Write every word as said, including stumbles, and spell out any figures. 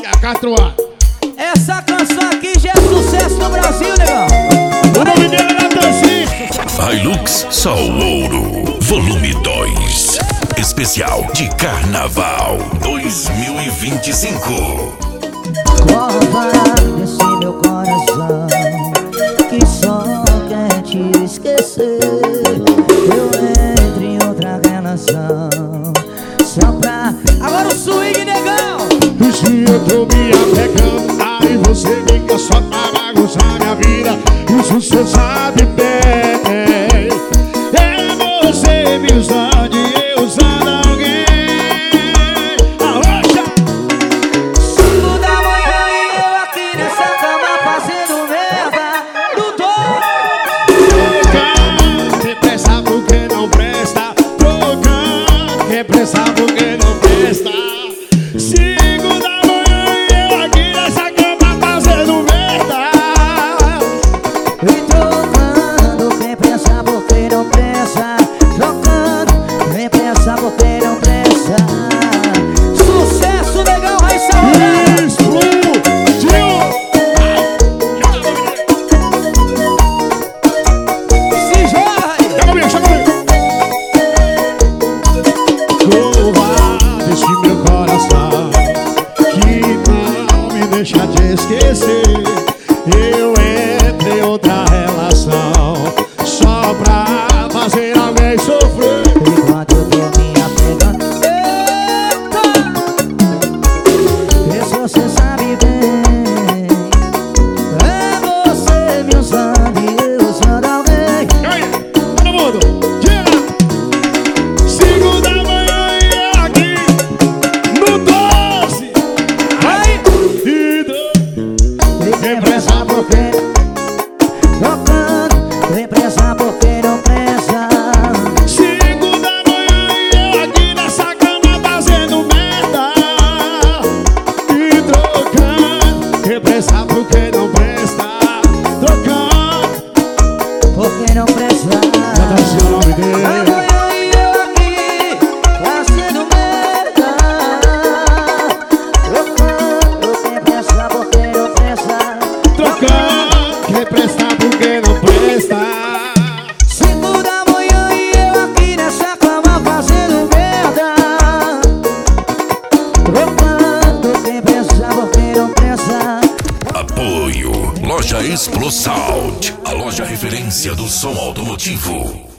E a Catuá. Essa canção aqui já é sucesso no Brasil, negão. O nome dele é Natanzinho. Hilux Sol Ouro, volume dois. Especial de Carnaval dois mil e vinte e cinco. Corre parar desse meu coração que só quer te esquecer. Eu entro em outra relação só pra... Agora o swing, negão. E se eu tô me apegando, aí você fica só pra bagunçar minha vida. Isso cê sabe bem. É você me usando e eu usando alguém. Arrocha! Cinco da manhã e eu aqui nessa cama fazendo merda. No Trocando, quem presta porque não presta. Trocando, quem presta porque não presta. Cinco da manhã e eu aqui nessa cama fazendo merda. E trocando, quem pensa porque não pensa. Trocando, quem pensa porque não pensa. Sucesso, negão, vai salvar. Explodiu! Se joga aí. Chega comigo, chega comigo. Covarde esse meu coração que não me deixa te esquecer. Eu entrei em outra relação só pra fazer alguém sofrer. Enquanto eu tô me apegando. Eita! Isso você sabe bem. É você me usando e eu usando alguém. E aí, todo mundo, tira! Cinco da manhã e eu aqui no doze. Vai! E do... E quem pensa porque trocando, quem pensa porque não pensa. Cinco da manhã e eu aqui nessa cama fazendo merda. E trocando, quem presta porque não presta. Trocando, Porque não presta. bota assim o nome dele. Amanhã e eu aqui fazendo merda. Trocando, quem pensa porque não pensa. Trocando, quem presta porque não presta. Cinco da manhã e eu aqui nessa cama fazendo merda. Trocando, quem pensa porque não pensa. Apoio Loja Explosound, a loja referência do som automotivo.